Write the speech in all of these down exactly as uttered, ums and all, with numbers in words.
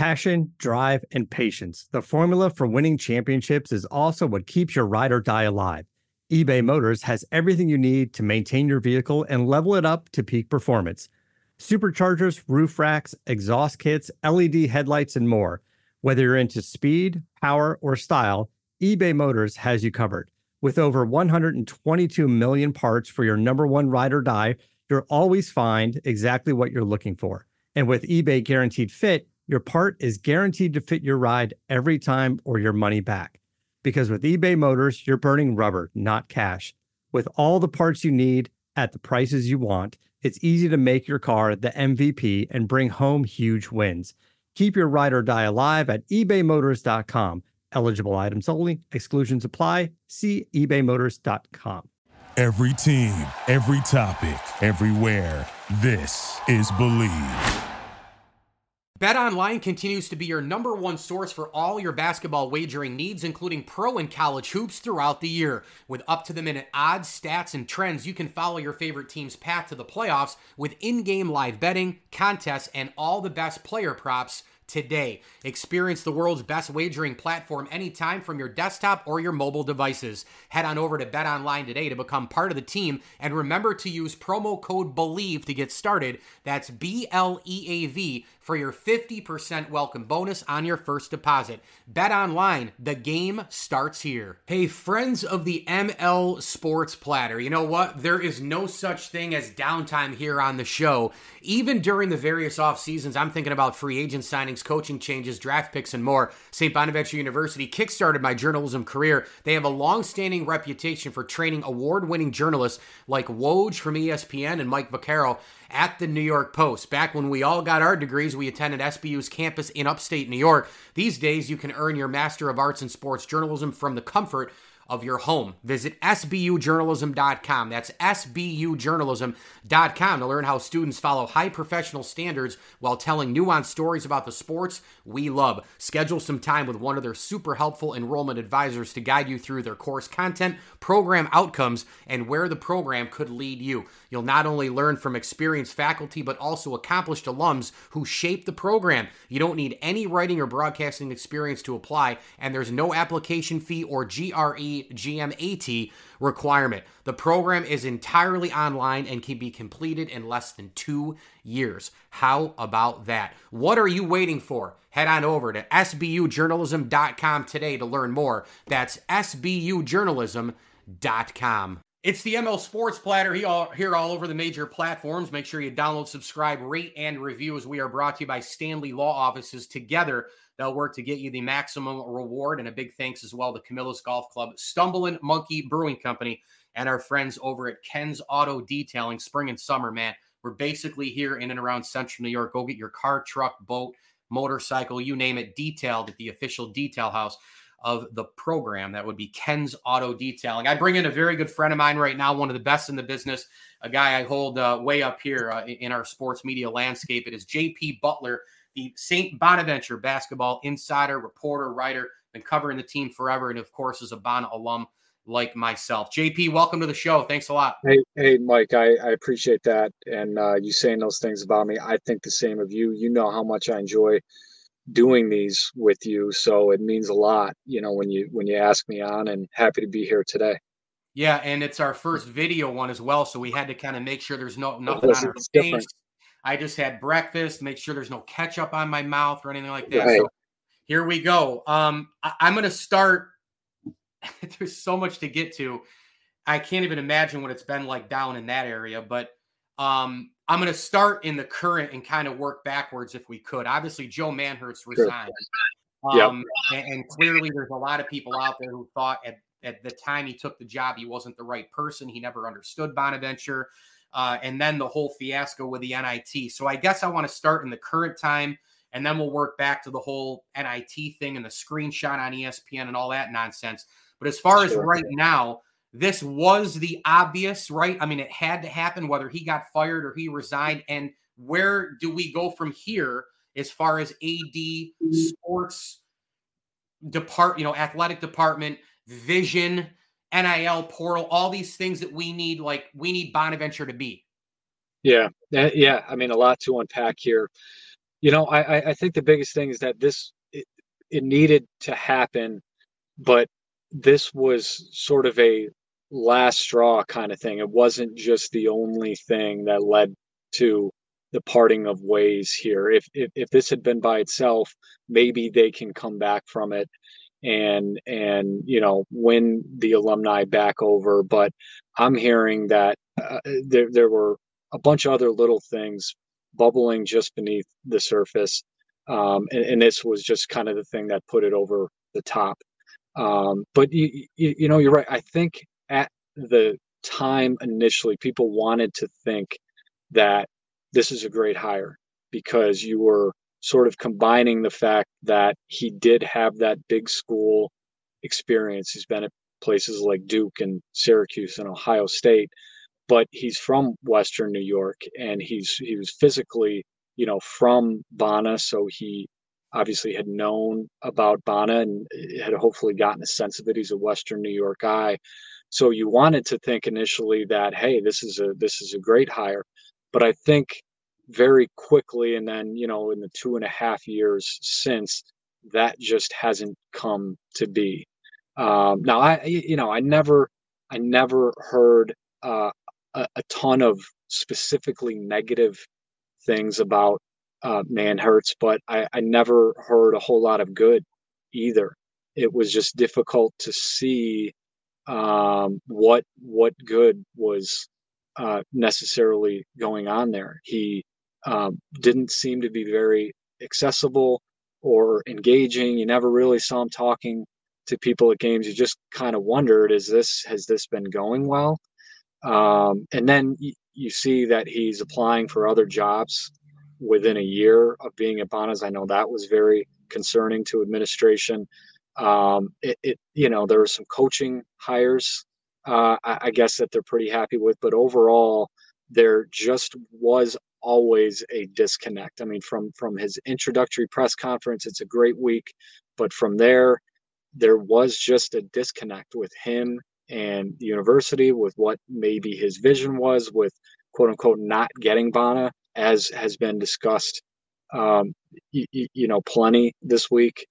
Passion, drive, and patience. The formula for winning championships is also what keeps your ride or die alive. eBay Motors has everything you need to maintain your vehicle and level it up to peak performance. Superchargers, roof racks, exhaust kits, L E D headlights, and more. Whether you're into speed, power, or style, eBay Motors has you covered. With over one hundred twenty-two million parts for your number one ride or die, you'll always find exactly what you're looking for. And with eBay Guaranteed Fit, your part is guaranteed to fit your ride every time or your money back. Because with eBay Motors, you're burning rubber, not cash. With all the parts you need at the prices you want, it's easy to make your car the M V P and bring home huge wins. Keep your ride or die alive at ebay motors dot com. Eligible items only. Exclusions apply. See ebay motors dot com. Every team, every topic, everywhere. This is Believe. BetOnline continues to be your number one source for all your basketball wagering needs, including pro and college hoops throughout the year. With up-to-the-minute odds, stats, and trends, you can follow your favorite team's path to the playoffs with in-game live betting, contests, and all the best player props today. Experience the world's best wagering platform anytime from your desktop or your mobile devices. Head on over to BetOnline today to become part of the team, and remember to use promo code BELIEVE to get started. That's B L E A V for your fifty percent welcome bonus on your first deposit. BetOnline, the game starts here. Hey, friends of the M L Sports Platter, you know what? There is no such thing as downtime here on the show. Even during the various off seasons, I'm thinking about free agent signings, coaching changes, draft picks, and more. Saint Bonaventure University kickstarted my journalism career. They have a long-standing reputation for training award-winning journalists like Woj from E S P N and Mike Vaccaro at the New York Post. Back when we all got our degrees, we attended S B U's campus in upstate New York. These days, you can earn your Master of Arts in Sports Journalism from the comfort of your home. Visit S B U journalism dot com. That's S B U journalism dot com to learn how students follow high professional standards while telling nuanced stories about the sports we love. Schedule some time with one of their super helpful enrollment advisors to guide you through their course content, program outcomes, and where the program could lead you. You'll not only learn from experienced faculty, but also accomplished alums who shape the program. You don't need any writing or broadcasting experience to apply, and there's no application fee or G R E G M A T requirement. The program is entirely online and can be completed in less than two years. How about that? What are you waiting for? Head on over to S B U journalism dot com today to learn more. That's S B U journalism dot com. It's the M L Sports Platter here all over the major platforms. Make sure you download, subscribe, rate, and review, as we are brought to you by Stanley Law Offices. Together, they'll work to get you the maximum reward. And a big thanks as well to Camillus Golf Club, Stumbling Monkey Brewing Company, and our friends over at Ken's Auto Detailing. Spring and summer, man. We're basically here in and around central New York. Go get your car, truck, boat, motorcycle, you name it, detailed at the official detail house of the program. That would be Ken's Auto Detailing. I bring in a very good friend of mine right now, one of the best in the business, a guy I hold uh, way up here uh, in our sports media landscape. It is J P Butler, the Saint Bonaventure basketball insider, reporter, writer, been covering the team forever, and of course is a Bon alum like myself. J P, welcome to the show. Thanks a lot. Hey, hey, Mike, I, I appreciate that. And uh, you saying those things about me. I think the same of you. You know how much I enjoy doing these with you, so it means a lot, you know, when you when you ask me on, and happy to be here today. Yeah, and it's our first video one as well, so we had to kind of make sure there's no nothing on our face. Different. I just had breakfast, make sure there's no ketchup on my mouth or anything like that. Right. So here we go. Um, I, I'm going to start. There's so much to get to. I can't even imagine what it's been like down in that area, but um, I'm going to start in the current and kind of work backwards if we could. Obviously, Joe Manhertz resigned. Sure. Um, yep. and, and clearly there's a lot of people out there who thought at, at the time he took the job, he wasn't the right person. He never understood Bonaventure. Uh, and then the whole fiasco with the N I T. So I guess I want to start in the current time, and then we'll work back to the whole N I T thing and the screenshot on E S P N and all that nonsense. But as far as right now, this was the obvious, right? I mean, it had to happen, whether he got fired or he resigned. And where do we go from here as far as A D, sports depart, you know, athletic department, vision, N I L portal, all these things that we need, like we need Bonaventure to be? Yeah. Yeah. I mean, a lot to unpack here. You know, I, I think the biggest thing is that this it, it needed to happen, but this was sort of a last straw kind of thing. It wasn't just the only thing that led to the parting of ways here. If if, if this had been by itself, maybe they can come back from it and and you know win the alumni back over. But I'm hearing that uh, there there were a bunch of other little things bubbling just beneath the surface, um, and, and this was just kind of the thing that put it over the top. Um, but you, you you know you're right. I think at the time initially, people wanted to think that this is a great hire because you were sort of combining the fact that he did have that big school experience. He's been at places like Duke and Syracuse and Ohio State, but he's from Western New York and he's he was physically, you know, from Bonna, so he obviously had known about Bonna and had hopefully gotten a sense of it. He's a Western New York guy. So you wanted to think initially that, hey, this is a this is a great hire. But I think very quickly, and then, you know, in the two and a half years since, that just hasn't come to be. Um, now, I, you know, I never, I never heard uh, a, a ton of specifically negative things about uh, Manhertz, but I, I never heard a whole lot of good either. It was just difficult to see um, what what good was uh, necessarily going on there. He um, didn't seem to be very accessible or engaging. You never really saw him talking to people at games. You just kind of wondered, is this has this been going well? Um, and then y- you see that he's applying for other jobs within a year of being at Bonna's. I know that was very concerning to administration. Um, it, it, you know, there were some coaching hires, uh, I, I guess that they're pretty happy with, but overall, there just was always a disconnect. I mean, from from his introductory press conference, it's a great week, but from there, there was just a disconnect with him and the university, with what maybe his vision was, with quote unquote not getting Bonna, as has been discussed, um, y- y- you know, plenty this week,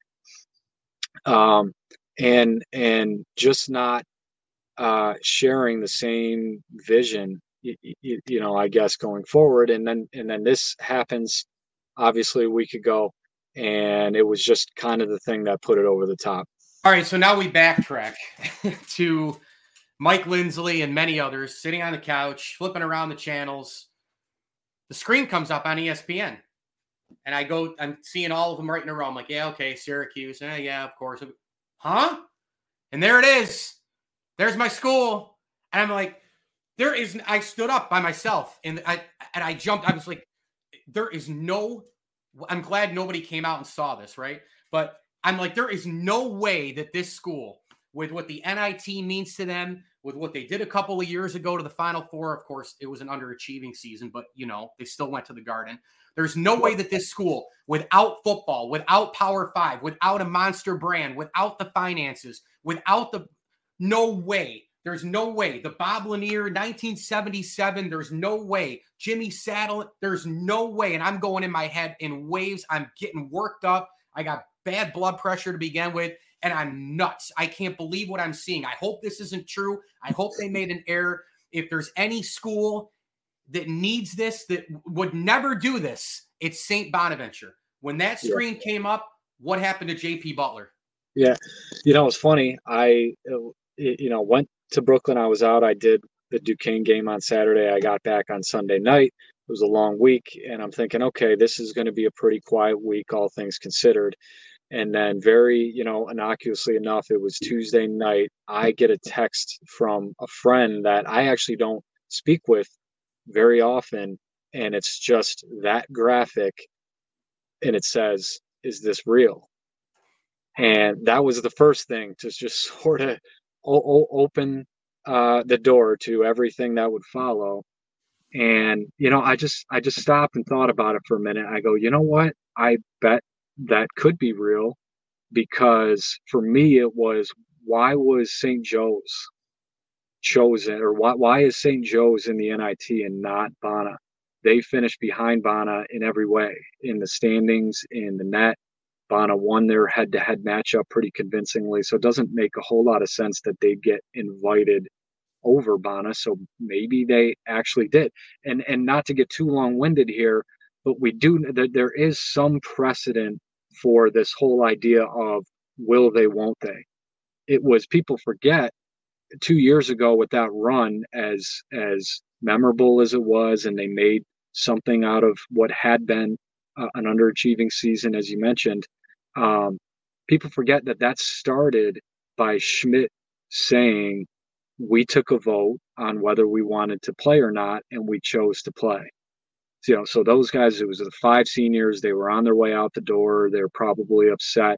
um, and and just not uh, sharing the same vision, you, you know, I guess going forward. And then and then this happens, obviously a week ago, and it was just kind of the thing that put it over the top. All right, so now we backtrack to Mike Lindsley and many others sitting on the couch, flipping around the channels. The screen comes up on E S P N. And I go, I'm seeing all of them right in a row. I'm like, yeah, okay, Syracuse. Eh, yeah, of course. Huh? And there it is. There's my school. And I'm like, there is, I stood up by myself and I, and I jumped. I was like, there is no, I'm glad nobody came out and saw this, right? But I'm like, there is no way that this school, with what the N I T means to them, with what they did a couple of years ago to the Final Four, of course, it was an underachieving season, but, you know, they still went to the Garden. There's no way that this school, without football, without Power Five, without a monster brand, without the finances, without the, no way. There's no way. The Bob Lanier, nineteen seventy-seven, there's no way. Jimmy Saddle, there's no way. And I'm going in my head in waves. I'm getting worked up. I got bad blood pressure to begin with, and I'm nuts. I can't believe what I'm seeing. I hope this isn't true. I hope they made an error. If there's any school that needs this, that would never do this, it's Saint Bonaventure. When that screen yeah. came up, what happened to J P Butler? Yeah. You know, it's funny. I, you know, went to Brooklyn. I was out. I did the Duquesne game on Saturday. I got back on Sunday night. It was a long week. And I'm thinking, okay, this is going to be a pretty quiet week, all things considered. And then very, you know, innocuously enough, it was Tuesday night. I get a text from a friend that I actually don't speak with very often. And it's just that graphic. And it says, is this real? And that was the first thing to just sort of o- o- open uh, the door to everything that would follow. And, you know, I just, I just stopped and thought about it for a minute. I go, you know what? I bet that could be real, because for me, it was, why was Saint Joe's chosen, or why, why is Saint Joe's in the N I T and not Bonna? they finished behind Bana in every way, in the standings, in the net. Bana won their head-to-head matchup pretty convincingly, so it doesn't make a whole lot of sense that they get invited over Bana. So maybe they actually did. And and not to get too long-winded here, but we do there is some precedent for this whole idea of will they, won't they. It was, people forget, two years ago with that run, as as memorable as it was, and they made something out of what had been uh, an underachieving season, as you mentioned. Um, people forget that that started by Schmidt saying, we took a vote on whether we wanted to play or not, and we chose to play. So, you know, so those guys, it was the five seniors, they were on their way out the door. They're probably upset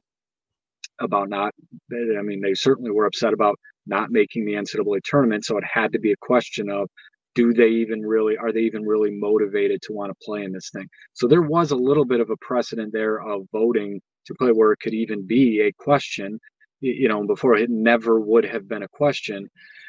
about not, I mean, they certainly were upset about not making the N C double A tournament. So it had to be a question of, do they even really, are they even really motivated to want to play in this thing? So there was a little bit of a precedent there of voting to play where it could even be a question, you know, before it never would have been a question.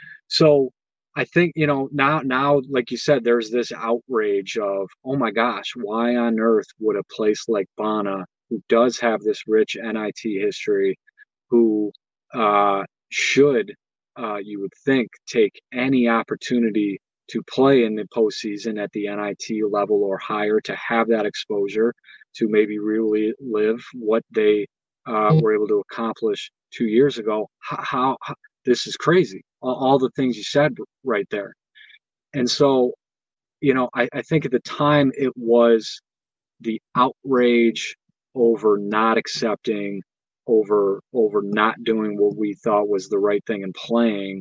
So I think, you know, now, now, like you said, there's this outrage of, oh my gosh, why on earth would a place like Bana, who does have this rich N I T history, who uh, should, uh, you would think, take any opportunity to play in the postseason at the N I T level or higher, to have that exposure, to maybe really live what they uh, were able to accomplish two years ago. How, how, how this is crazy. All, all the things you said right there. And so, you know, I, I think at the time it was the outrage over not accepting, over over not doing what we thought was the right thing and playing.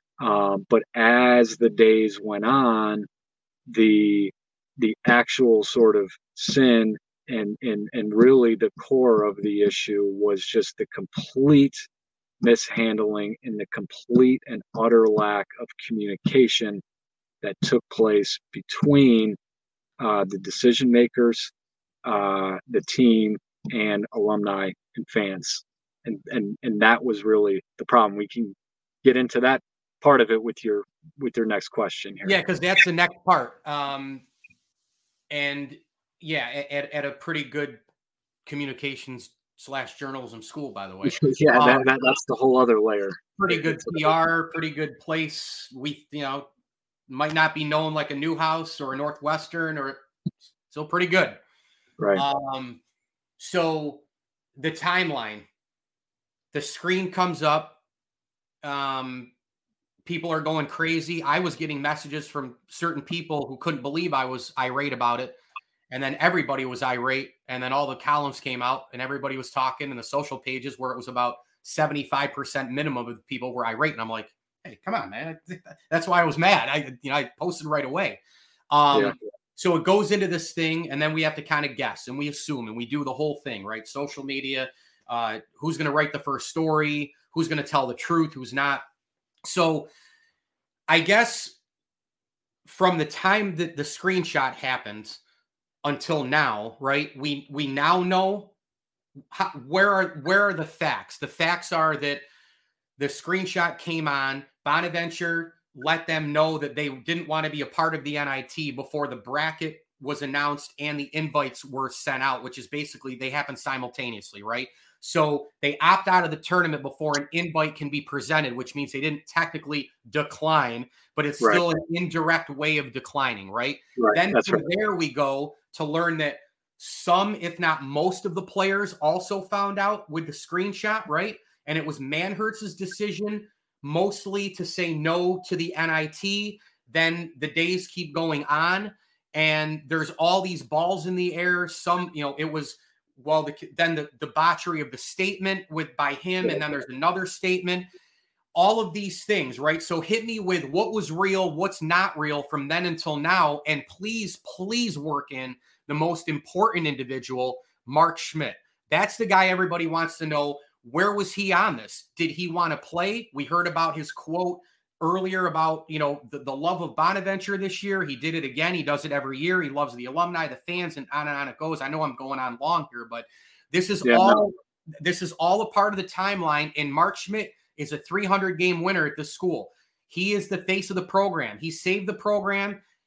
Um, but as the days went on, the the actual sort of sin and and and really the core of the issue was just the complete mishandling and the complete and utter lack of communication that took place between uh, the decision makers, uh, the team, and alumni and fans. And, and and that was really the problem. We can get into that part of it with your with your next question here. Yeah, because that's the next part. Um, and yeah, at, at a pretty good communications slash journalism school, by the way. yeah, um, that, that that's the whole other layer. Pretty good P R, pretty good place. We, you know, might not be known like a Newhouse or a Northwestern, or still pretty good. Right. Um, so the timeline, the screen comes up. Um, people are going crazy. I was getting messages from certain people who couldn't believe I was irate about it. And then everybody was irate. And then all the columns came out and everybody was talking, and the social pages where it was about seventy-five percent minimum of people were irate. And I'm like, hey, come on, man. That's why I was mad. I, you know, I posted right away. Um, yeah. So it goes into this thing, and then we have to kind of guess, and we assume, and we do the whole thing, right? Social media, uh, who's going to write the first story, who's going to tell the truth, who's not. So I guess from the time that the screenshot happened until now, right, we we now know how, where are where are the facts. The facts are that the screenshot came on, Bonaventure let them know that they didn't want to be a part of the N I T before the bracket was announced and the invites were sent out, which is basically they happen simultaneously, right? So they opt out of the tournament before an invite can be presented, which means they didn't technically decline, but it's right. still an indirect way of declining, right? right. Then That's from right. there we go to learn that some, if not most of the players also found out with the screenshot, right? And it was Manhertz's decision mostly to say no to the N I T. Then the days keep going on, and there's all these balls in the air. Some, you know, it was, well, the, then the debauchery of the statement with by him, and then there's another statement. All of these things, right? So hit me with what was real, what's not real from then until now, and please, please work in the most important individual, Mark Schmidt. That's the guy everybody wants to know. Where was he on this? Did he want to play? We heard about his quote earlier about, you know, the, the love of Bonaventure this year. He did it again. He does it every year. He loves the alumni, the fans, and on and on it goes. I know I'm going on long here, but this is yeah, all no. this is all a part of the timeline. And Mark Schmidt is a three hundred game winner at this school. He is the face of the program. He saved the program.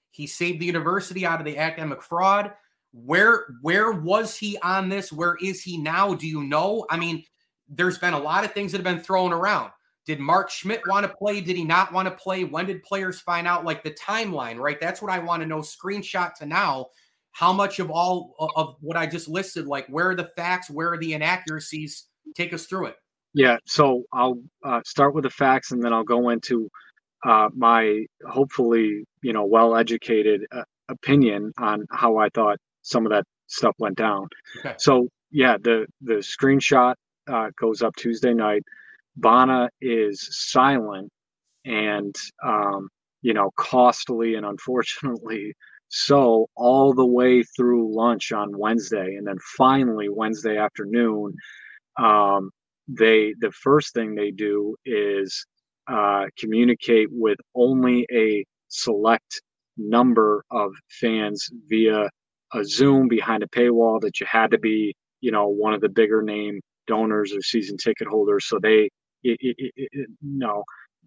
He saved the university out of the academic fraud. Where where was he on this? Where is he now? Do you know? I mean, there's been a lot of things that have been thrown around. Did Mark Schmidt want to play? Did he not want to play? When did players find out? Like the timeline, right? That's what I want to know. Screenshot to now. How much of all of what I just listed, like where are the facts? Where are the inaccuracies? Take us through it. Yeah. So I'll uh, start with the facts, and then I'll go into uh, my hopefully, you know, well-educated uh, opinion on how I thought some of that stuff went down. Okay. So yeah, the, the screenshot uh, goes up Tuesday night. Bona is silent and, um, you know, costly and unfortunately so all the way through lunch on Wednesday. And then finally Wednesday afternoon, um, they, the first thing they do is uh, communicate with only a select number of fans via a Zoom behind a paywall that you had to be, you know, one of the bigger name donors or season ticket holders. So they, it, it, it, it, no,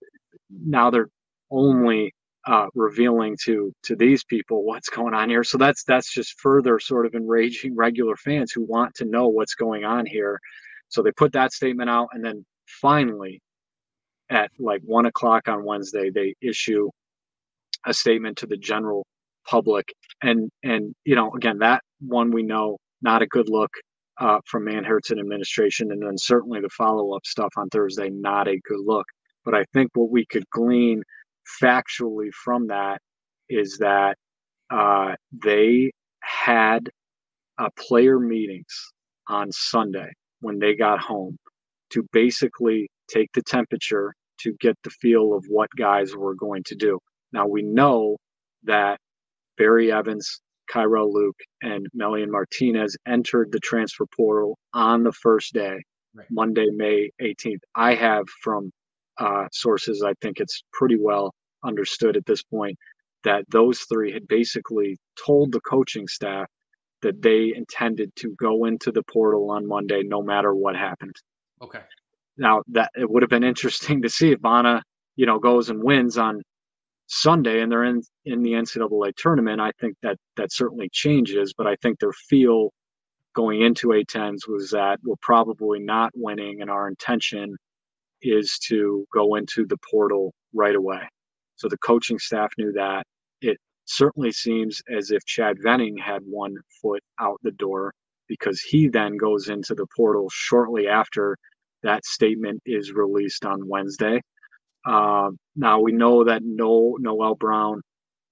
now they're only uh, revealing to to these people what's going on here. So that's that's just further sort of enraging regular fans who want to know what's going on here. So they put that statement out, and then finally, at like one o'clock on Wednesday, they issue a statement to the general public. And, and, you know, again, that one, we know not a good look uh, from Manhertz administration. And then certainly the follow-up stuff on Thursday, not a good look. But I think what we could glean factually from that is that uh, they had uh, player meetings on Sunday when they got home to basically take the temperature to get the feel of what guys were going to do. Now we know that Barry Evans, Kyrell Luke, and Melian Martinez entered the transfer portal on the first day, right. Monday, May eighteenth. I have from uh, sources, I think it's pretty well understood at this point, that those three had basically told the coaching staff that they intended to go into the portal on Monday no matter what happened. Okay. Now, that it would have been interesting to see if Bona, you know, goes and wins on Sunday and they're in, in the N C double A tournament. I think that that certainly changes, but I think their feel going into A tens was that we're probably not winning and our intention is to go into the portal right away. So the coaching staff knew that. It certainly seems as if Chad Venning had one foot out the door because he then goes into the portal shortly after that statement is released on Wednesday. Uh, now we know that Noel, Noel Brown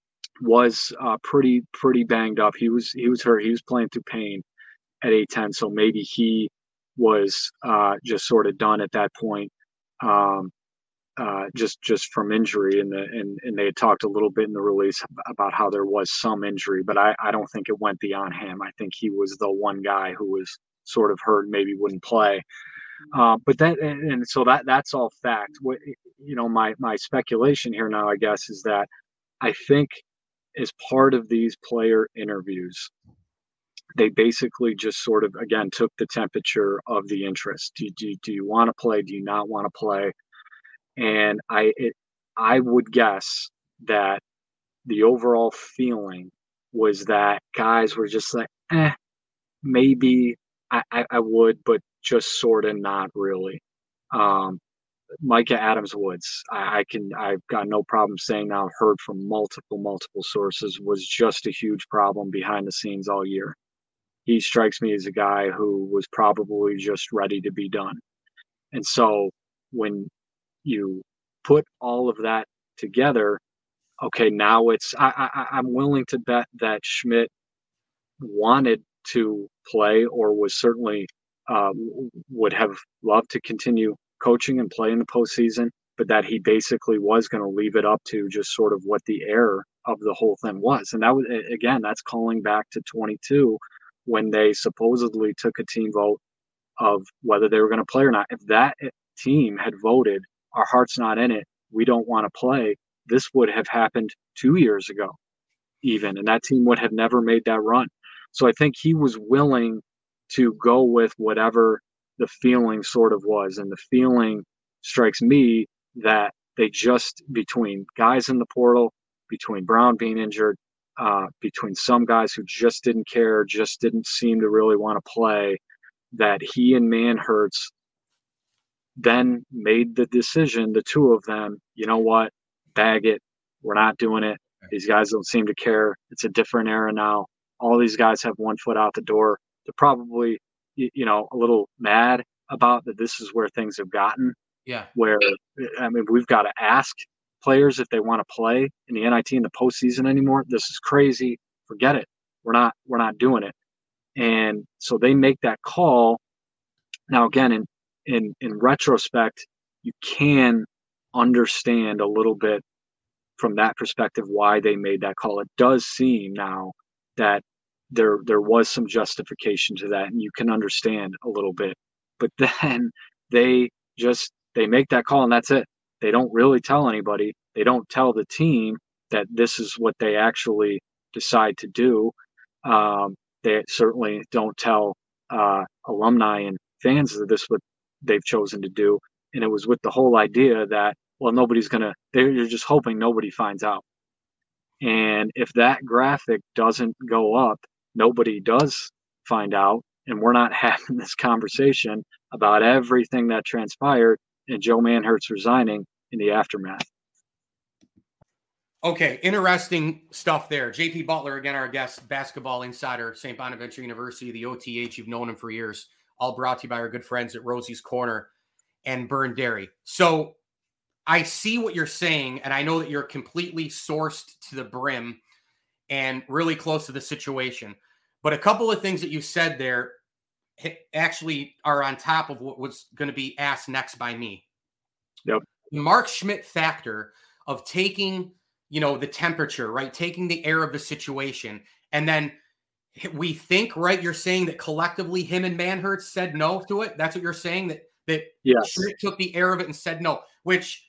was uh, pretty pretty banged up. He was he was hurt. He was playing through pain at A ten, so maybe he was uh, just sort of done at that point, um, uh, just just from injury. And the and, and they had talked a little bit in the release about how there was some injury, but I, I don't think it went beyond him. I think he was the one guy who was sort of hurt, maybe wouldn't play. Uh, but that, and, and so that that's all fact. What, you know, my, my speculation here now, I guess, is that I think as part of these player interviews, they basically just sort of, again, took the temperature of the interest. Do, do, do you want to play? Do you not want to play? And I, it, I would guess that the overall feeling was that guys were just like, eh, maybe I, I, I would, but just sort of not really. Um, Micah Adams Woods, I, I can, I've got no problem saying now, I've heard from multiple, multiple sources, was just a huge problem behind the scenes all year. He strikes me as a guy who was probably just ready to be done. And so when you put all of that together, okay, now it's, I, I, I'm willing to bet that Schmidt wanted to play or was certainly uh, would have loved to continue coaching and play in the postseason, but that he basically was going to leave it up to just sort of what the error of the whole thing was. And that was, again, that's calling back to twenty-two when they supposedly took a team vote of whether they were going to play or not. If that team had voted, our heart's not in it, we don't want to play, this would have happened two years ago even, and that team would have never made that run. So I think he was willing to go with whatever the feeling sort of was. And the feeling strikes me that they just, between guys in the portal, between Brown being injured, uh, between some guys who just didn't care, just didn't seem to really want to play, that he and Manhertz then made the decision, the two of them, you know what, bag it. We're not doing it. These guys don't seem to care. It's a different era now. All these guys have one foot out the door. They're probably, you know, a little mad about that this is where things have gotten. Yeah. Where, I mean, we've got to ask players if they want to play in the N I T in the postseason anymore. This is crazy. Forget it. We're not, we're not doing it. And so they make that call. Now, again, in, in, in retrospect, you can understand a little bit from that perspective why they made that call. It does seem now that there there was some justification to that, and you can understand a little bit. But then they just they make that call, and that's it. They don't really tell anybody. They don't tell the team that this is what they actually decide to do. Um, they certainly don't tell uh, alumni and fans that this is what they've chosen to do. And it was with the whole idea that, well, nobody's going to, they're just hoping nobody finds out. And if that graphic doesn't go up, nobody does find out. And we're not having this conversation about everything that transpired and Joe Manhertz resigning in the aftermath. Okay, interesting stuff there. J P Butler, again, our guest, basketball insider, Saint Bonaventure University, the O T H. You've known him for years. All brought to you by our good friends at Rosie's Corner and Burn Dairy. So I see what you're saying, and I know that you're completely sourced to the brim and really close to the situation. But a couple of things that you said there actually are on top of what was going to be asked next by me. Yep. The Mark Schmidt factor of taking, you know, the temperature, right? Taking the air of the situation. And then we think, right, you're saying that collectively him and Manhertz said no to it. That's what you're saying, that, that yes. Schmidt took the air of it and said no, which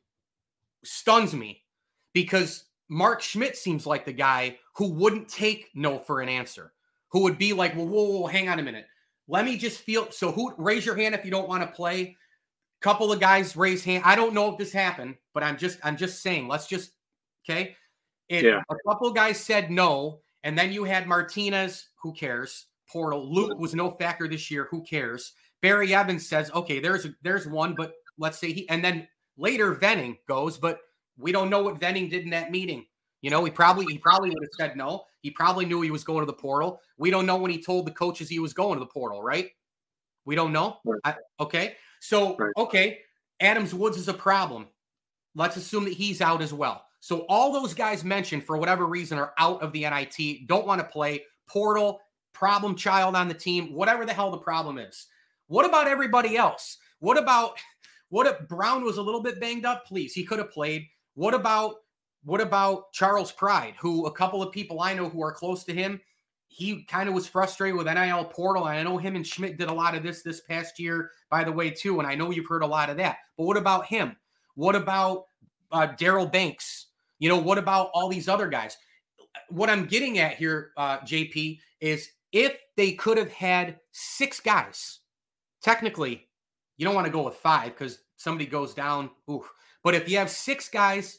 stuns me because Mark Schmidt seems like the guy who wouldn't take no for an answer, who would be like, well, whoa, whoa, hang on a minute. Let me just feel. So who, raise your hand if you don't want to play. Couple of guys raise hand. I don't know if this happened, but I'm just, I'm just saying, let's just, okay. If yeah. a couple of guys said no, and then you had Martinez, who cares? Portal. Luke was no factor this year. Who cares? Barry Evans says, okay, there's, there's one, but let's say he, and then later Venning goes, but we don't know what Venning did in that meeting. You know, he probably, he probably would have said no. He probably knew he was going to the portal. We don't know when he told the coaches he was going to the portal, right? We don't know. Right. I, okay. So, right. okay. Adams Woods is a problem. Let's assume that he's out as well. So all those guys mentioned, for whatever reason, are out of the N I T, don't want to play, portal, problem child on the team, whatever the hell the problem is. What about everybody else? What about, what if Brown was a little bit banged up? Please, he could have played. What about, what about Charles Pride, who a couple of people I know who are close to him, he kind of was frustrated with N I L portal. And I know him and Schmidt did a lot of this this past year, by the way, too. And I know you've heard a lot of that. But what about him? What about uh, Daryl Banks? You know, what about all these other guys? What I'm getting at here, uh, J P, is if they could have had six guys, technically, you don't want to go with five because somebody goes down. Oof. But if you have six guys,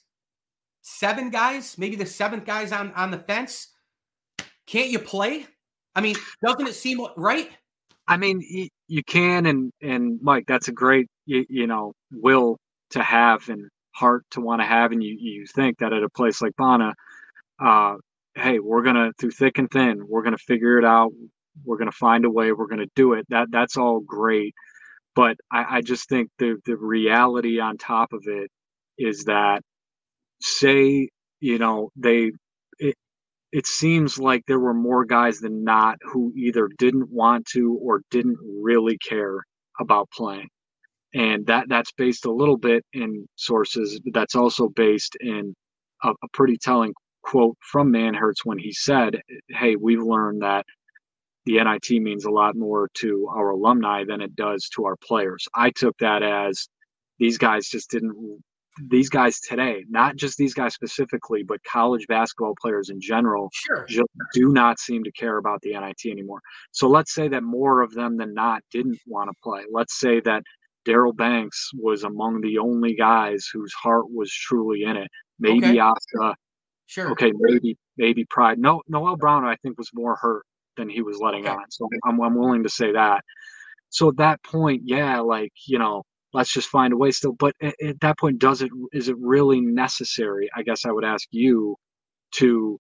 seven guys, maybe the seventh guy's on, on the fence, can't you play? I mean, doesn't it seem right? I mean, you can, and, and Mike, that's a great, you, you know, will to have and heart to want to have. And you, you think that at a place like Bana, uh, hey, we're going to, through thick and thin, we're going to figure it out. We're going to find a way. We're going to do it. That That's all great. But I, I just think the, the reality on top of it is that, say, you know, they, it, it seems like there were more guys than not who either didn't want to or didn't really care about playing. And that that's based a little bit in sources, but that's also based in a, a pretty telling quote from Manhertz when he said, hey, we've learned that the N I T means a lot more to our alumni than it does to our players. I took that as these guys just didn't, these guys today, not just these guys specifically, but college basketball players in general, sure. just do not seem to care about the N I T anymore. So let's say that more of them than not didn't want to play. Let's say that Daryl Banks was among the only guys whose heart was truly in it. Maybe okay. Asa, Sure. Okay, maybe maybe pride. No, Noel Brown, I think, was more hurt than he was letting Okay. on. So I'm I'm willing to say that. So at that point, yeah, like, you know, let's just find a way still. But at, at that point, does it is it really necessary? I guess I would ask you to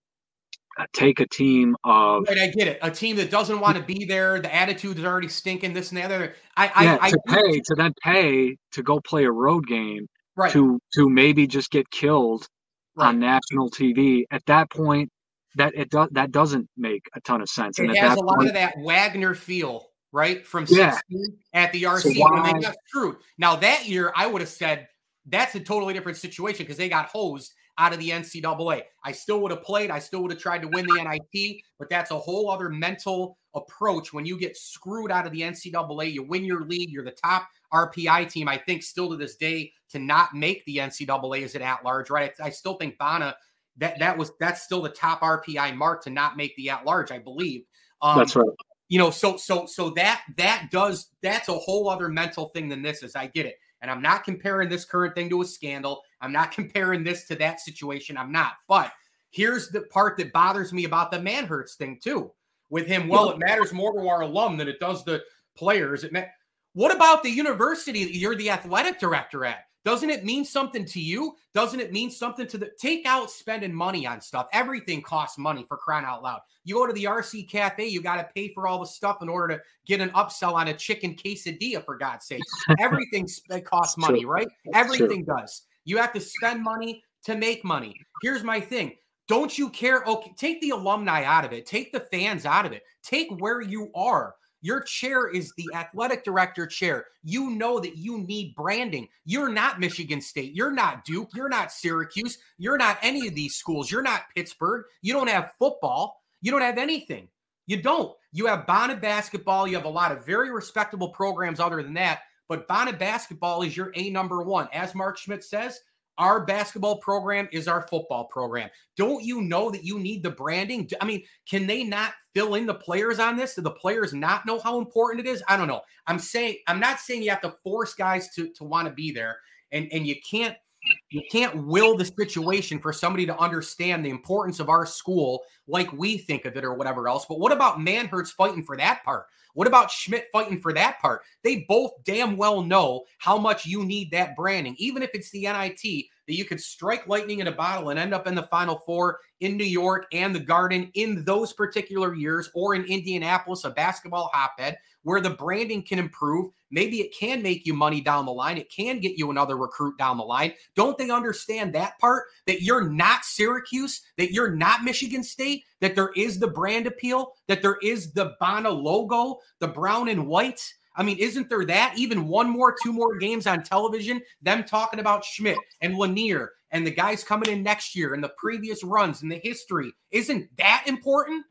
uh, take a team of Right, I get it. A team that doesn't want to be there, the attitude is already stinking, this and the other. I yeah I I to do pay to then pay to go play a road game right, to to maybe just get killed right. on national T V. At that point, that it does that doesn't make a ton of sense. And It at has that a lot point, of that Wagner feel, right? From yeah. sixteen at the So R C when why? they got screwed. Now that year, I would have said that's a totally different situation because they got hosed out of the N C double A. I still would have played. I still would have tried to win the N I T, but that's a whole other mental approach when you get screwed out of the N C double A. You win your league. You're the top R P I team, I think, still to this day, to not make the N C double A as an at-large, right? I, I still think Bana, that that was that's still the top R P I mark to not make the at-large, I believe. Um, That's right. You know, so so so that that does that's a whole other mental thing than this is. I get it. And I'm not comparing this current thing to a scandal. I'm not comparing this to that situation. I'm not. But here's the part that bothers me about the Manhertz thing, too. With him, well, it matters more to our alum than it does the players. It ma- What about the university that you're the athletic director at? Doesn't it mean something to you? Doesn't it mean something to the – take out spending money on stuff. Everything costs money, for crying out loud. You go to the R C Cafe, you got to pay for all the stuff in order to get an upsell on a chicken quesadilla, for God's sake. Everything costs money, right? Everything does. You have to spend money to make money. Here's my thing. Don't you care? Okay, take the alumni out of it. Take the fans out of it. Take where you are. Your chair is the athletic director chair. You know that you need branding. You're not Michigan State. You're not Duke. You're not Syracuse. You're not any of these schools. You're not Pittsburgh. You don't have football. You don't have anything. You don't. You have Bana basketball. You have a lot of very respectable programs other than that. But Bana basketball is your A number one. As Mark Schmidt says, our basketball program is our football program. Don't you know that you need the branding? I mean, can they not fill in the players on this? Do the players not know how important it is? I don't know. I'm saying, I'm not saying you have to force guys to, to want to be there. And, and you can't, you can't will the situation for somebody to understand the importance of our school like we think of it or whatever else. But what about Manhertz fighting for that part? What about Schmidt fighting for that part? They both damn well know how much you need that branding, even if it's the N I T, that you could strike lightning in a bottle and end up in the Final Four in New York and the Garden in those particular years, or in Indianapolis, a basketball hotbed, where the branding can improve. Maybe it can make you money down the line. It can get you another recruit down the line. Don't they understand that part? That you're not Syracuse, that you're not Michigan State, that there is the brand appeal, that there is the Bana logo, the brown and white. I mean, isn't there that? Even one more, two more games on television, them talking about Schmidt and Lanier and the guys coming in next year and the previous runs and the history. Isn't that important?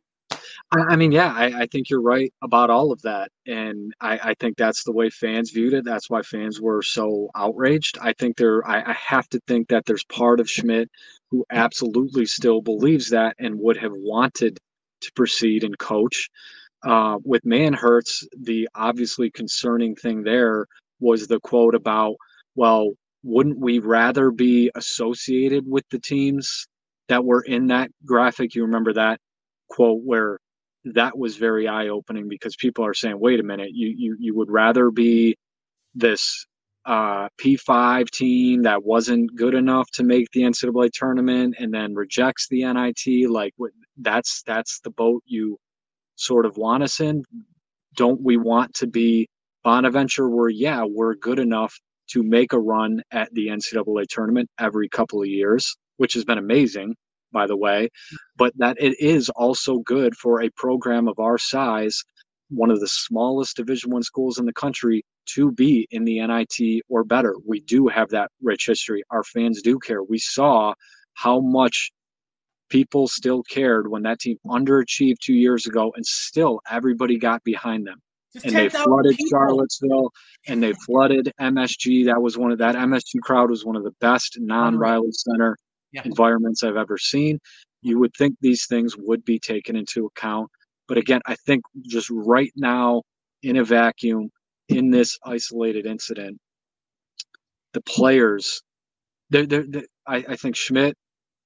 I mean, yeah, I, I think you're right about all of that. And I, I think that's the way fans viewed it. That's why fans were so outraged. I think there, I, I have to think that there's part of Schmidt who absolutely still believes that and would have wanted to proceed and coach. Uh, with Manhertz, the obviously concerning thing there was the quote about, well, wouldn't we rather be associated with the teams that were in that graphic? You remember that quote where that was very eye-opening, because people are saying, wait a minute, you you you would rather be this uh, P five team that wasn't good enough to make the N C double A tournament and then rejects the N I T? Like, that's that's the boat you sort of want us in? Don't we want to be Bonaventure where, yeah, we're good enough to make a run at the N C double A tournament every couple of years, which has been amazing, by the way, but that it is also good for a program of our size, one of the smallest Division One schools in the country, to be in the N I T or better. We do have that rich history. Our fans do care. We saw how much people still cared when that team underachieved two years ago, and still everybody got behind them. Just and they flooded people. Charlottesville, and they flooded M S G. That was one of that M S G crowd was one of the best non-Riley Center yeah. environments I've ever seen. You would think these things would be taken into account. But again, I think just right now, in a vacuum, in this isolated incident, the players, they're, they're, they're, I, I think Schmidt,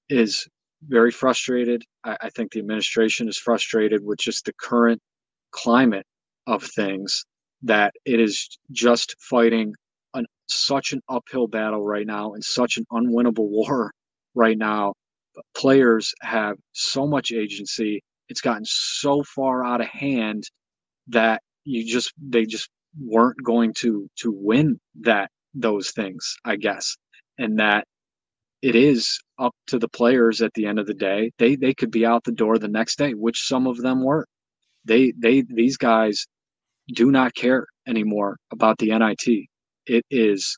is very frustrated. I, I think the administration is frustrated with just the current climate of things, that it is just fighting an, such an uphill battle right now and such an unwinnable war right now. Players have so much agency. It's gotten so far out of hand that you just they just weren't going to to win that those things, I guess. And that it is up to the players at the end of the day. They they could be out the door the next day, which some of them were. They they these guys do not care anymore about the N I T. It is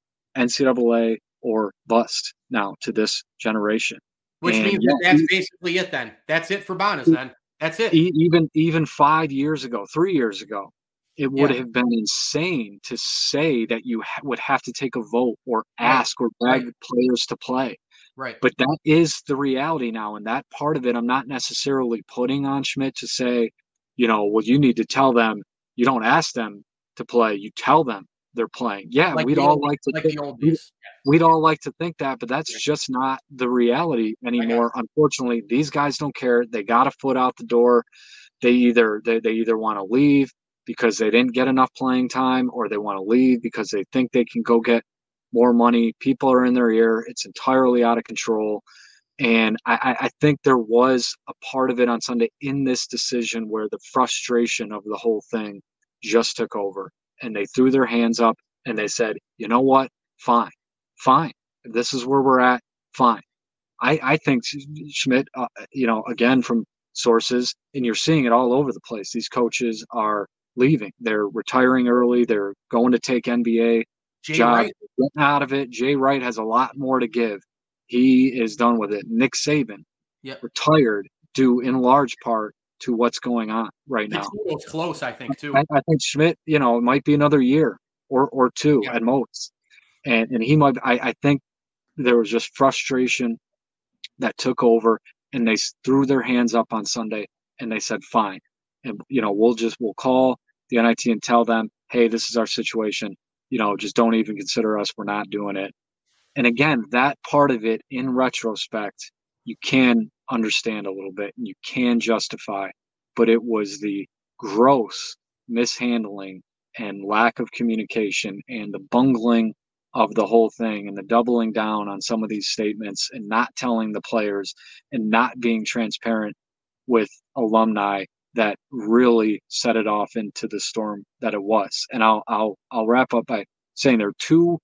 N C double A or bust now to this generation. Which and means yeah, that's e- basically it then. That's it for Bonas then. That's it. e- even even five years ago, three years ago, it would Yeah. have been insane to say that you ha- would have to take a vote or Right, ask or beg right. players to play. Right. But that is the reality now. And that part of it, I'm not necessarily putting on Schmidt to say, you know, well, you need to tell them, you don't ask them to play, you tell them they're playing. Yeah, Like we'd the all old, like to like think, the old we'd, days. we'd all like to think that, but that's Right. just not the reality I got anymore. Unfortunately, these guys don't care. They got a foot out the door. They either they, they either want to leave because they didn't get enough playing time, or they want to leave because they think they can go get more money. People are in their ear. It's entirely out of control. And I, I think there was a part of it on Sunday in this decision where the frustration of the whole thing just took over. And they threw their hands up and they said, you know what? Fine. Fine. If this is where we're at, fine. I, I think Schmidt, uh, you know, again, from sources, and you're seeing it all over the place. These coaches are leaving. They're retiring early. They're going to take N B A Jay jobs, Wright. getting out of it. Jay Wright has a lot more to give. He is done with it. Nick Saban Yep. retired due in large part to what's going on right now. Pitino's close, I think, too. I, I think Schmidt, you know, it might be another year or or two Yeah. at most, and and he might. I, I think there was just frustration that took over, and they threw their hands up on Sunday and they said, fine. And, you know, we'll just, we'll call the N I T and tell them, hey, this is our situation. You know, just don't even consider us. We're not doing it. And again, that part of it in retrospect, you can understand a little bit and you can justify, but it was the gross mishandling and lack of communication and the bungling of the whole thing and the doubling down on some of these statements and not telling the players and not being transparent with alumni that really set it off into the storm that it was. And I'll I'll I'll wrap up by saying there are two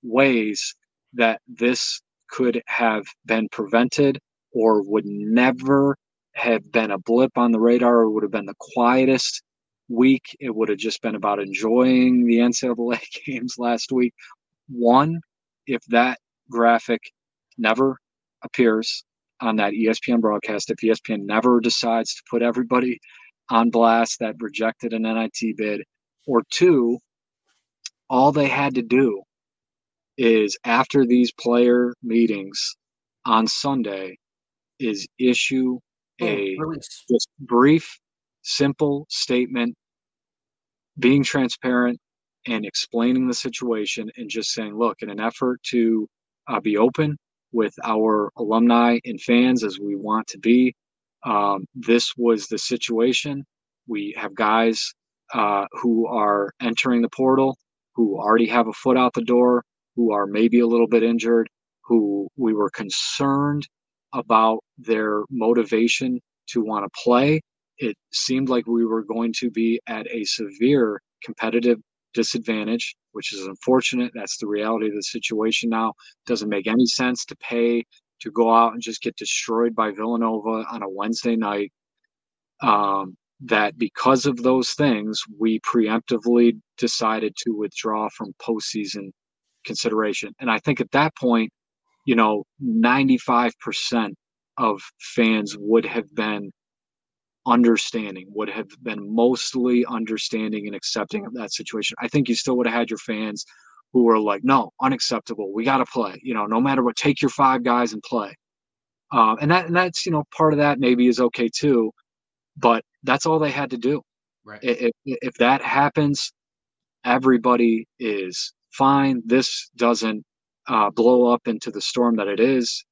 ways that this could have been prevented or would never have been a blip on the radar, or would have been the quietest week. It would have just been about enjoying the N C double A games last week. One, if that graphic never appears on that E S P N broadcast, if E S P N never decides to put everybody on blast that rejected an N I T bid, or two, all they had to do is after these player meetings on Sunday is issue a Boom, release. just brief, simple statement, being transparent and explaining the situation and just saying, look, in an effort to uh, be open with our alumni and fans as we want to be, um, this was the situation. We have guys uh, who are entering the portal, who already have a foot out the door, who are maybe a little bit injured, who we were concerned about their motivation to want to play. It seemed like we were going to be at a severe competitive disadvantage, which is unfortunate. That's the reality of the situation now. Doesn't make any sense to pay to go out and just get destroyed by Villanova on a Wednesday night. Um, that because of those things, we preemptively decided to withdraw from postseason consideration. And I think at that point, you know, ninety-five percent of fans would have been understanding, would have been mostly understanding and accepting of that situation. I think you still would have had your fans who were like, no, unacceptable. We got to play, you know, no matter what, take your five guys and play. Um, and that, and that's, you know, part of that maybe is okay too, but that's all they had to do. Right. If, if that happens, everybody is fine. This doesn't uh, blow up into the storm that it is.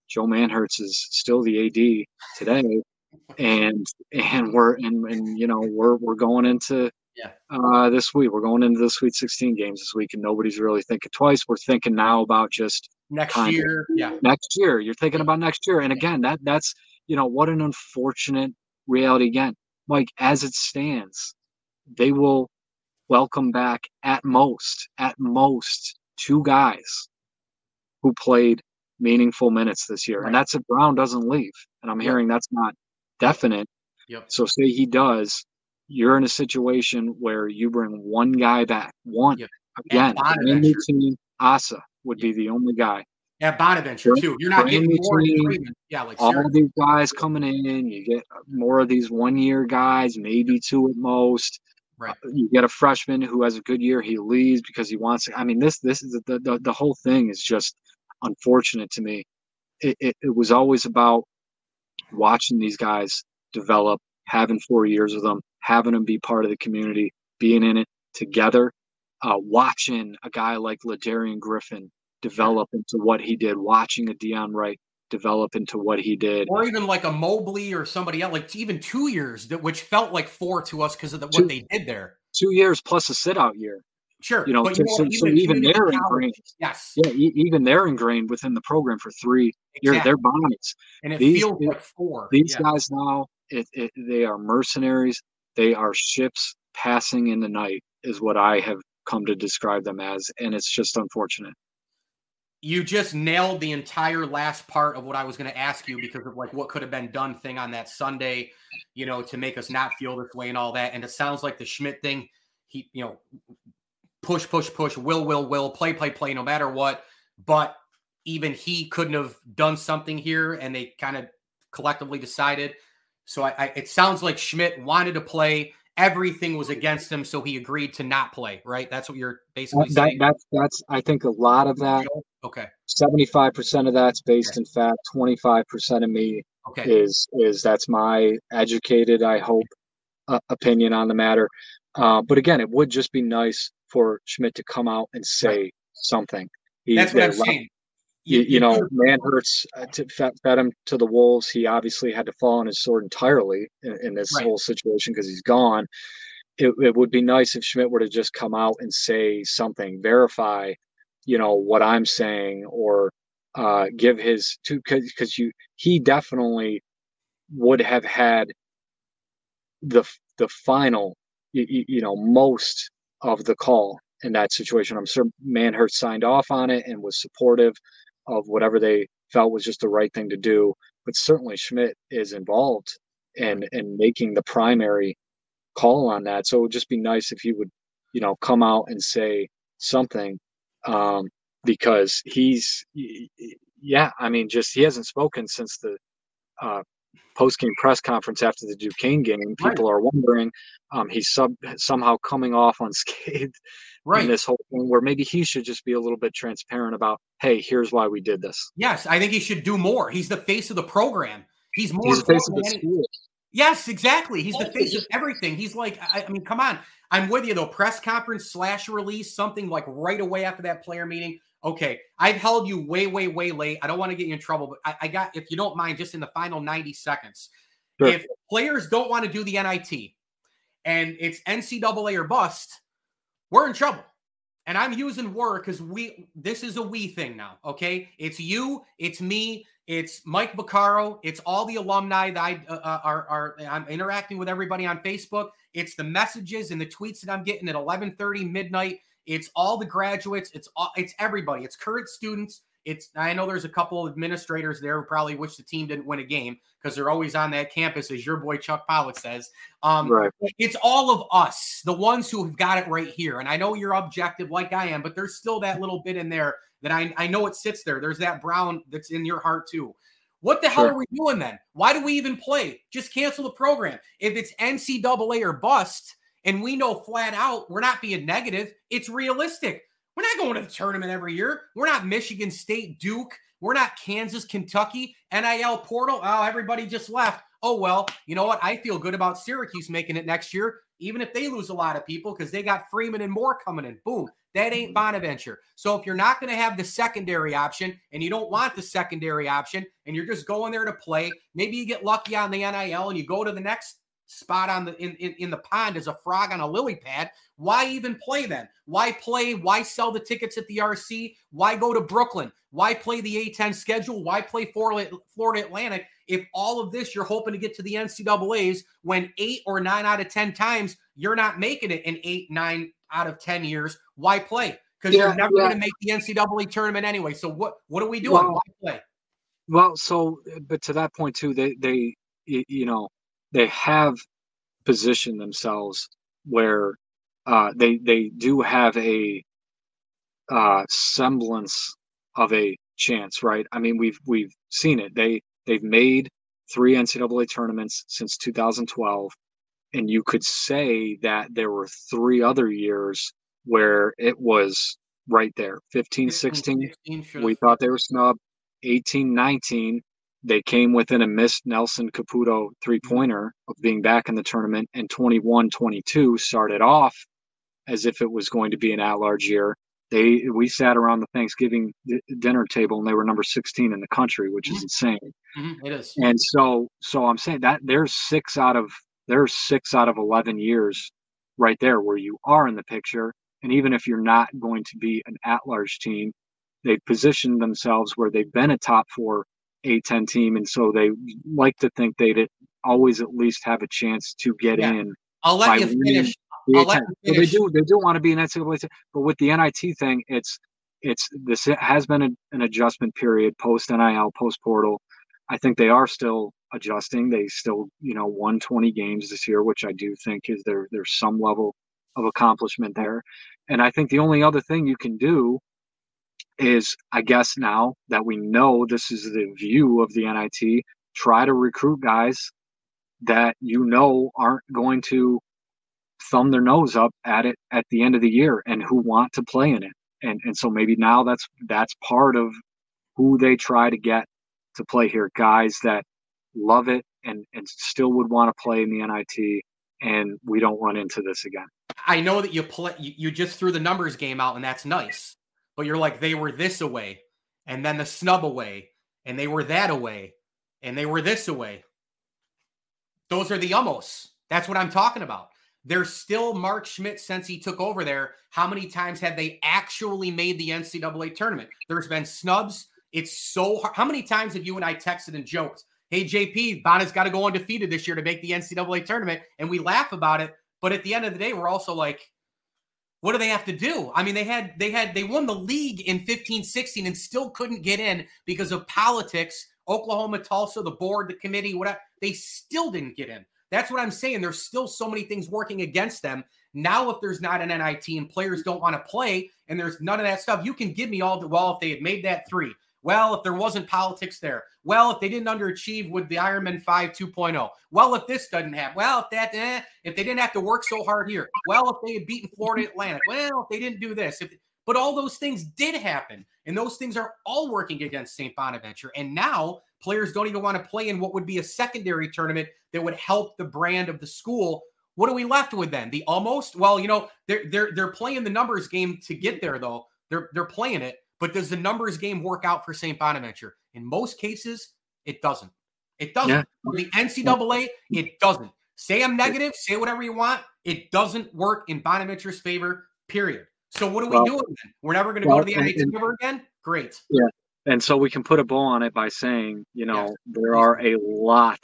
Joe Manhertz is still the A D today, and and we're and, and you know we're we're going into yeah. uh, this week. We're going into the Sweet sixteen games this week, and nobody's really thinking twice. We're thinking now about just next kind year. of, Yeah, next year. You're thinking about next year, and again, that that's you know what an unfortunate reality. Again, Mike, as it stands, they will welcome back at most, at most, two guys who played meaningful minutes this year. Right. And that's if Brown doesn't leave. And I'm yep. hearing that's not definite. Yep. So say he does, you're in a situation where you bring one guy back. One. Yep. Again, brand new team, Asa would yep. be the only guy. Yeah, Bonaventure, too. You're not getting more team, Yeah, like all seriously. These guys coming in. You get more of these one-year guys, maybe two at most. Right. Uh, you get a freshman who has a good year. He leaves because he wants to. I mean, this this is the the, the whole thing is just unfortunate to me. It, it it was always about watching these guys develop, having four years with them, having them be part of the community, being in it together, uh, watching a guy like LaDarian Griffin develop into what he did, watching a Deion Wright develop into what he did. Or even like a Mobley or somebody else, like even two years, that which felt like four to us because of the, what two, they did there. Two years plus a sit-out year. Sure. You know, but so, you know so, even, so even, even they're college, ingrained. Yes. Yeah, e- even they're ingrained within the program for three exactly. years. They're bodies. And it these, feels it, like four. These yeah. guys now, it, it, they are mercenaries. They are ships passing in the night is what I have come to describe them as. And it's just unfortunate. You just nailed the entire last part of what I was going to ask you because of like what could have been done thing on that Sunday, you know, to make us not feel this way and all that. And it sounds like the Schmidt thing, he, you know, push, push, push, will, will, will, play, play, play, no matter what. But even he couldn't have done something here, and they kind of collectively decided. So I, I, it sounds like Schmidt wanted to play. Everything was against him, so he agreed to not play, right? That's what you're basically that, saying? That's, that's, I think a lot of that, okay. seventy-five percent of that's based okay. in fact. twenty-five percent of me okay. is, is that's my educated, I hope, uh, opinion on the matter. Uh, but again, it would just be nice for Schmidt to come out and say right. something. He, that's what I'm left, saying. You, you, you know, Manhertz uh, to fed, fed him to the wolves. He obviously had to fall on his sword entirely in, in this right. whole situation because he's gone. It, it would be nice if Schmidt were to just come out and say something, verify, you know, what I'm saying, or uh, give his to because you he definitely would have had the the final, you, you know, most of the call in that situation. I'm sure Manhertz signed off on it and was supportive of whatever they felt was just the right thing to do. But certainly Schmidt is involved in, in making the primary call on that. So it would just be nice if he would, you know, come out and say something um, because he's, yeah, I mean, just he hasn't spoken since the uh, post-game press conference after the Duquesne game. People right. are wondering, um, he's sub somehow coming off unscathed right. in this whole thing, where maybe he should just be a little bit transparent about, hey, here's why we did this. Yes, I think he should do more. He's the face of the program. He's more. He's the face of the school. Yes, exactly. He's the face of everything. He's like, I, I mean, come on. I'm with you though. Press conference slash release, something like right away after that player meeting. Okay, I've held you way, way, way late. I don't want to get you in trouble, but I, I got, if you don't mind, just in the final ninety seconds, sure. If players don't want to do the N I T and it's N C double A or bust, we're in trouble. And I'm using "we're" because we, this is a we thing now, okay? It's you, it's me, it's Mike Vaccaro, it's all the alumni that I uh, are, are, I'm interacting with everybody on Facebook. It's the messages and the tweets that I'm getting at eleven thirty midnight. It's all the graduates. It's all, it's everybody. It's current students. It's, I know there's a couple of administrators there who probably wish the team didn't win a game because they're always on that campus, as your boy Chuck Pollitt says. Um, right. It's all of us, the ones who have got it right here. And I know you're objective like I am, but there's still that little bit in there that I, I know it sits there. There's that brown that's in your heart too. What the sure. hell are we doing then? Why do we even play? Just cancel the program. If it's N C double A or bust, and we know flat out we're not being negative, it's realistic. We're not going to the tournament every year. We're not Michigan State, Duke. We're not Kansas, Kentucky, N I L portal. Oh, everybody just left. Oh, well, you know what? I feel good about Syracuse making it next year, even if they lose a lot of people because they got Freeman and Moore coming in. Boom. That ain't Bonaventure. So if you're not going to have the secondary option and you don't want the secondary option and you're just going there to play, maybe you get lucky on the N I L and you go to the next spot on the in, in, in the pond as a frog on a lily pad. Why even play then? Why play? Why sell the tickets at the R C? Why go to Brooklyn? Why play the A ten schedule? Why play Florida, Florida Atlantic? If all of this you're hoping to get to the N C double A's when eight or nine out of ten times you're not making it in eight, nine out of ten years, why play? Because yeah, you're never yeah. going to make the N C double A tournament anyway. So what what are we doing? Well, why play? Well, so but to that point too, they they you know they have positioned themselves where uh, they they do have a uh, semblance of a chance, right? I mean, we've we've seen it. They they've made three N C double A tournaments since two thousand twelve, and you could say that there were three other years where it was right there. fifteen sixteen, we thought they were snubbed. eighteen nineteen, they came within a missed Nelson Caputo three-pointer of being back in the tournament, and twenty-one twenty-two started off as if it was going to be an at-large year. They we sat around the Thanksgiving dinner table and they were number sixteen in the country, which mm-hmm. is insane. Mm-hmm. It is. And so, so I'm saying that there's six out of there's six out of eleven years right there where you are in the picture. And even if you're not going to be an at-large team, they positioned themselves where they've been a top four A ten team, and so they like to think they'd always at least have a chance to get yeah. in. I'll let you finish. I'll let you finish. So they do they do want to be an N C double A, but with the N I T thing, it's it's this has been a, an adjustment period post N I L, post portal. I think they are still adjusting. They still, you know, won twenty games this year, which I do think is there there's some level of accomplishment there. And I think the only other thing you can do is, I guess now that we know this is the view of the N I T, try to recruit guys that you know aren't going to thumb their nose up at it at the end of the year and who want to play in it. And and so maybe now that's that's part of who they try to get to play here, guys that love it and, and still would want to play in the N I T, and we don't run into this again. I know that you play you, you just threw the numbers game out and that's nice. But you're like, they were this away, and then the snub away, and they were that away, and they were this away. Those are the almost. That's what I'm talking about. There's still Mark Schmidt since he took over there. How many times have they actually made the N C double A tournament? There's been snubs. It's so hard. How many times have you and I texted and joked, hey, J P, Bona's got to go undefeated this year to make the N C double A tournament, and we laugh about it. But at the end of the day, we're also like, what do they have to do? I mean, they had they had they won the league in fifteen sixteen and still couldn't get in because of politics. Oklahoma, Tulsa, the board, the committee, whatever, they still didn't get in. That's what I'm saying. There's still so many things working against them. Now, if there's not an N I T and players don't want to play and there's none of that stuff, you can give me all the, well, if they had made that three, well, if there wasn't politics there, well, if they didn't underachieve with the Ironman five two point oh, well, if this doesn't happen, well, if that, eh, if they didn't have to work so hard here, well, if they had beaten Florida Atlantic, well, if they didn't do this, if, but all those things did happen, and those things are all working against Saint Bonaventure. And now players don't even want to play in what would be a secondary tournament that would help the brand of the school. What are we left with then? The almost? Well, you know, they're they're they're playing the numbers game to get there, though. They're they're playing it. But does the numbers game work out for Saint Bonaventure? In most cases, it doesn't. It doesn't. Yeah. The N C double A, it doesn't. Say I'm negative, say whatever you want. It doesn't work in Bonaventure's favor, period. So what are we well, doing then? We're never going to well, go to the N I T ever again? Great. Yeah. And so we can put a bow on it by saying, you know, yes. there are a lot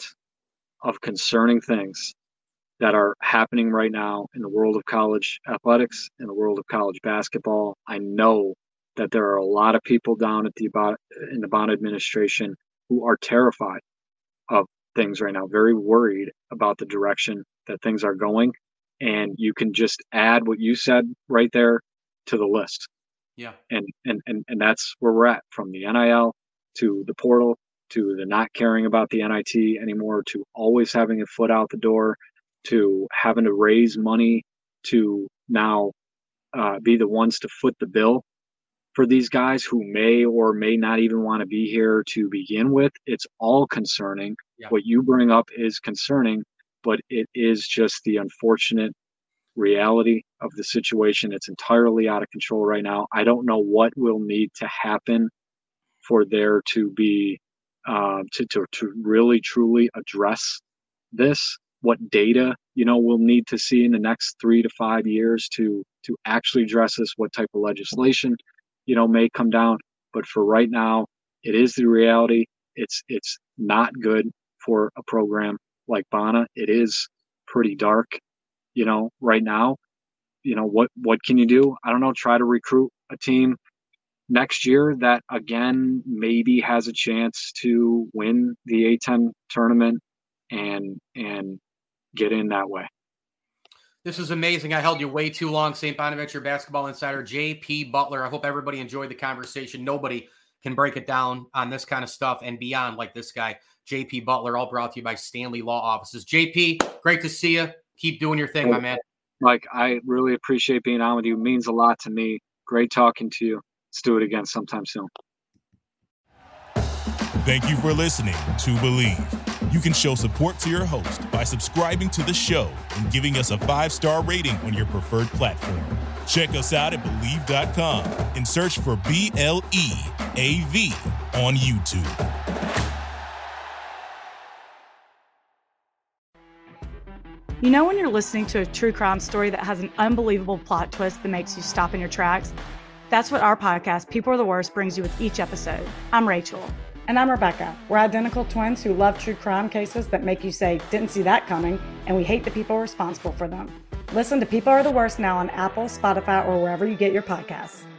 of concerning things that are happening right now in the world of college athletics, in the world of college basketball. I know that there are a lot of people down at the in the Bona administration who are terrified of things right now, very worried about the direction that things are going. And you can just add what you said right there to the list. Yeah. And and and, and that's where we're at, from the N I L to the portal to the not caring about the N I T anymore, to always having a foot out the door, to having to raise money to now uh, be the ones to foot the bill for these guys who may or may not even want to be here to begin with. It's all concerning. Yeah. What you bring up is concerning, but it is just the unfortunate reality of the situation. It's entirely out of control right now. I don't know what will need to happen for there to be uh, to, to to really truly address this. What data, you know, we'll need to see in the next three to five years to to actually address this. What type of legislation, you know, may come down. But for right now, it is the reality. It's it's not good for a program like Bana. It is pretty dark, you know, right now. You know, what what can you do? I don't know. Try to recruit a team next year that again maybe has a chance to win the A ten tournament and and get in that way. This is amazing. I held you way too long, Saint Bonaventure basketball insider J P Butler. I hope everybody enjoyed the conversation. Nobody can break it down on this kind of stuff and beyond like this guy, J P Butler, all brought to you by Stanley Law Offices. J P, great to see you. Keep doing your thing, my man. Mike, I really appreciate being on with you. It means a lot to me. Great talking to you. Let's do it again sometime soon. Thank you for listening to Believe. You can show support to your host by subscribing to the show and giving us a five-star rating on your preferred platform. Check us out at Believe dot com and search for B L E A V on YouTube. You know when you're listening to a true crime story that has an unbelievable plot twist that makes you stop in your tracks? That's what our podcast, People Are the Worst, brings you with each episode. I'm Rachel. And I'm Rebecca. We're identical twins who love true crime cases that make you say, didn't see that coming, and we hate the people responsible for them. Listen to People Are the Worst now on Apple, Spotify, or wherever you get your podcasts.